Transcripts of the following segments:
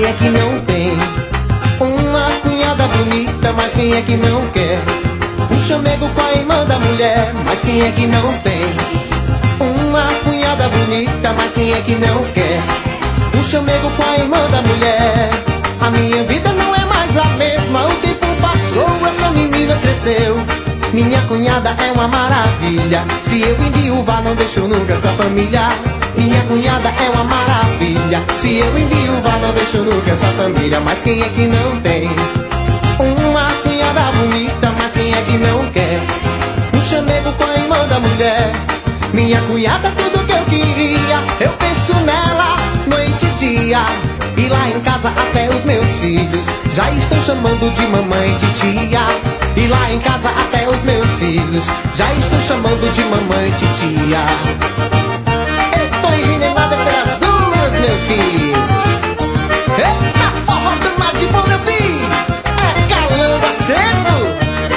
quem é que não tem uma cunhada bonita? Mas quem é que não quer um chamego com a irmã da mulher? Mas quem é que não tem uma cunhada bonita? Mas quem é que não quer um chamego com a irmã da mulher? A minha vida não é mais a mesma, o tempo passou, essa menina cresceu. Minha cunhada é uma maravilha, se eu enviúvar não deixo nunca essa família. Minha cunhada é uma maravilha, se eu enviúvar não deixo nunca essa família. Mas quem é que não tem uma cunhada bonita? Mas quem é que não quer um chamego com a irmã da mulher? Minha cunhada tudo que eu queria, eu penso nela noite e dia. E lá em casa até os meus filhos já estão chamando de mamãe e de tia. E lá em casa até os meus filhos já estão chamando de mamãe e de tia. Eu tô envenenada pelas duas, meu filho. Eita, forró danado de bom, meu filho. É calando aceso.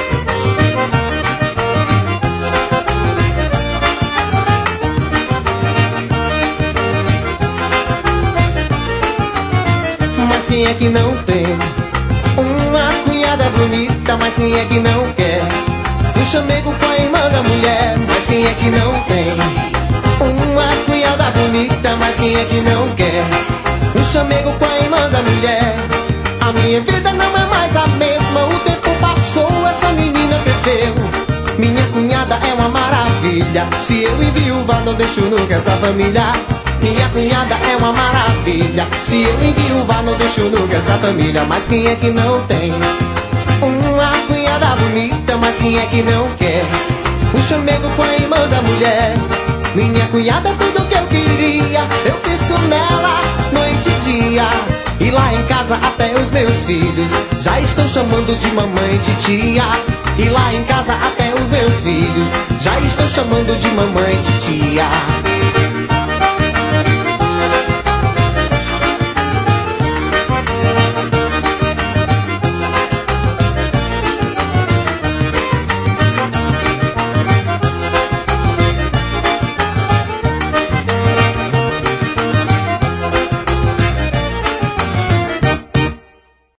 Mas quem é que não tem uma cunhada bonita? Mas quem é que não quer um chamego com a irmã da mulher? Mas quem é que não tem uma cunhada bonita? Mas quem é que não quer um chamego com a irmã da mulher? A minha vida não é mais a mesma, o tempo passou, essa menina cresceu. Minha cunhada é uma maravilha, se eu enviúvar não deixo nunca essa família. Minha cunhada é uma maravilha, se eu enviúvar não deixo nunca essa família. Mas quem é que não tem uma cunhada bonita? Mas quem é que não quer um chamego com a irmã da mulher? Minha cunhada tudo que eu queria, eu penso nela noite e dia. E lá em casa até os meus filhos já estão chamando de mamãe e de tia. E lá em casa até os meus filhos já estão chamando de mamãe e de tia.